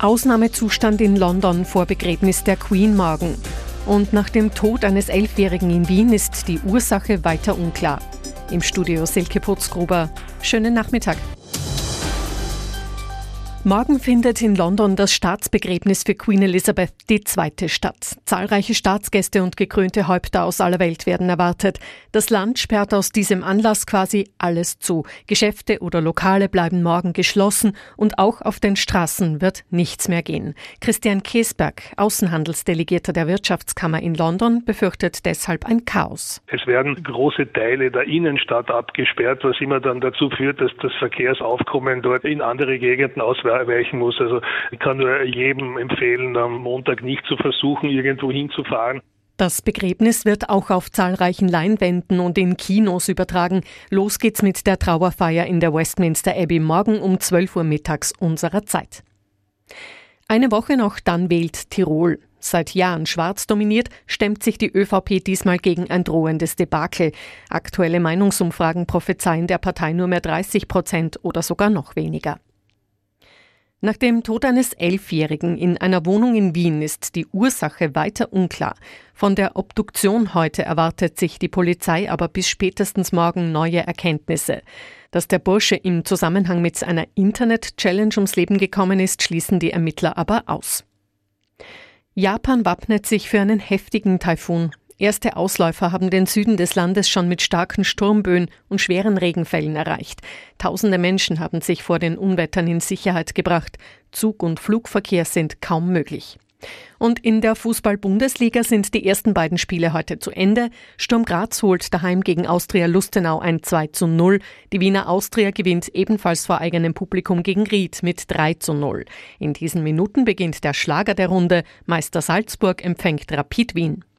Ausnahmezustand in London vor Begräbnis der Queen morgen. Und nach dem Tod eines 11-Jährigen in Wien ist die Ursache weiter unklar. Im Studio Silke Putzgruber. Schönen Nachmittag. Morgen findet in London das Staatsbegräbnis für Queen Elizabeth II. Statt. Zahlreiche Staatsgäste und gekrönte Häupter aus aller Welt werden erwartet. Das Land sperrt aus diesem Anlass quasi alles zu. Geschäfte oder Lokale bleiben morgen geschlossen und auch auf den Straßen wird nichts mehr gehen. Christian Kesberg, Außenhandelsdelegierter der Wirtschaftskammer in London, befürchtet deshalb ein Chaos. Es werden große Teile der Innenstadt abgesperrt, was immer dann dazu führt, dass das Verkehrsaufkommen dort in andere Gegenden ausweichen muss. Also ich kann nur jedem empfehlen, am Montag nicht zu versuchen, irgendwo hinzufahren. Das Begräbnis wird auch auf zahlreichen Leinwänden und in Kinos übertragen. Los geht's mit der Trauerfeier in der Westminster Abbey morgen um 12 Uhr mittags unserer Zeit. Eine Woche noch, dann wählt Tirol. Seit Jahren schwarz dominiert, stemmt sich die ÖVP diesmal gegen ein drohendes Debakel. Aktuelle Meinungsumfragen prophezeien der Partei nur mehr 30% oder sogar noch weniger. Nach dem Tod eines 11-Jährigen in einer Wohnung in Wien ist die Ursache weiter unklar. Von der Obduktion heute erwartet sich die Polizei aber bis spätestens morgen neue Erkenntnisse. Dass der Bursche im Zusammenhang mit einer Internet-Challenge ums Leben gekommen ist, schließen die Ermittler aber aus. Japan wappnet sich für einen heftigen Taifun. Erste Ausläufer haben den Süden des Landes schon mit starken Sturmböen und schweren Regenfällen erreicht. Tausende Menschen haben sich vor den Unwettern in Sicherheit gebracht. Zug- und Flugverkehr sind kaum möglich. Und in der Fußball-Bundesliga sind die ersten beiden Spiele heute zu Ende. Sturm Graz holt daheim gegen Austria Lustenau ein 2:0. Die Wiener Austria gewinnt ebenfalls vor eigenem Publikum gegen Ried mit 3:0. In diesen Minuten beginnt der Schlager der Runde. Meister Salzburg empfängt Rapid Wien.